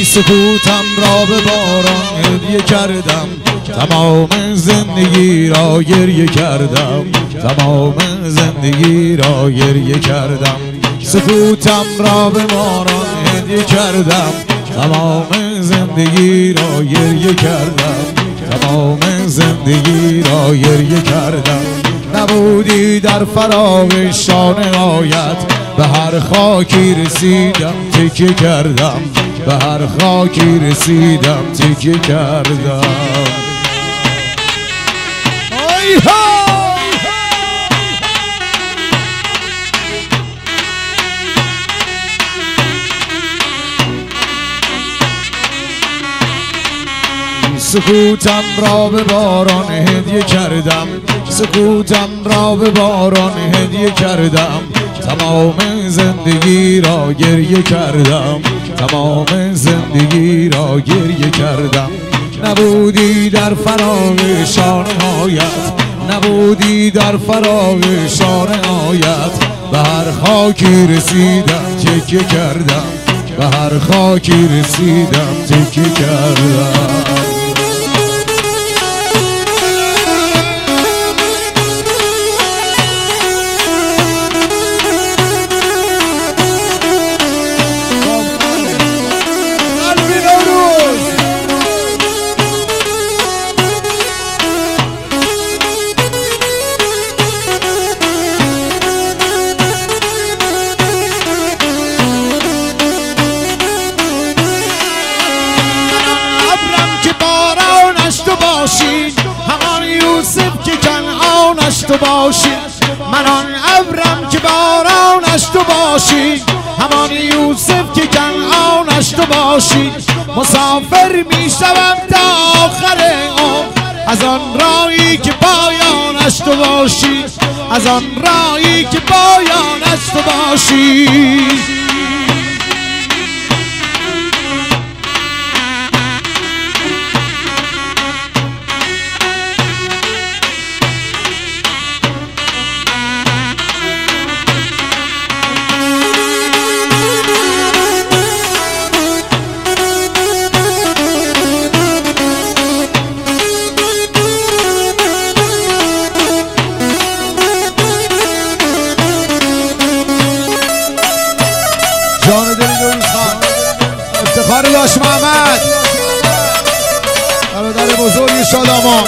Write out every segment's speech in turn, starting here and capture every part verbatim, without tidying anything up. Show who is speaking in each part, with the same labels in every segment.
Speaker 1: سکوتم را به باران هدیه کردم، تمام زندگی را گریه کردم، تمام زندگی را گریه کردم. سکوتم را به باران هدیه کردم، تمام زندگی را گریه کردم، تمام زندگی را گریه کردم. نبودی در فراق شانه آیت، به هر خاکی رسیدم تکیه کردم، به هر خاکی رسیدم تکیه کردم. سکوتم را به باران هدیه کردم، سکوتم را به باران هدیه کردم، تمام زندگی را گریه کردم، تمام زندگی را گریه کردم. نبودی در فراق شانه‌هایت، نبودی در فراق شانه‌هایت، به هر خاکی رسیدم تکیه کردم، به هر خاکی رسیدم تکیه کردم. همان یوسف که کنعانش تو باشی، من آن ابرم که بارانش تو باشی، همان یوسف که کنعانش تو باشی. مسافر می شوم تا آخر عمر، از آن راهی که پایانش تو باشی، از آن راهی که پایانش تو باشی. جان دلی دوست خان افتخار داش محمد، برادر بزرگ شادامان.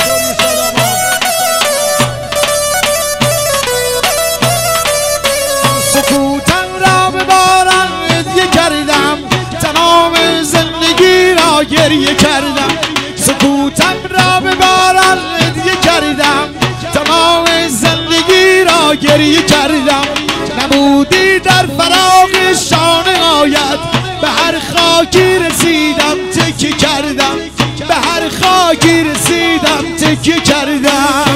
Speaker 1: سکوتم را به باران هدیه کردم، تمام زندگی را گریه کردم. سکوتم را به باران هدیه کردم، تمام زندگی را گریه کردم. نبودی در فراق شانه آیت، به هر خاکی رسیدم تکیه کردم، به هر خاکی رسیدم تکیه کردم.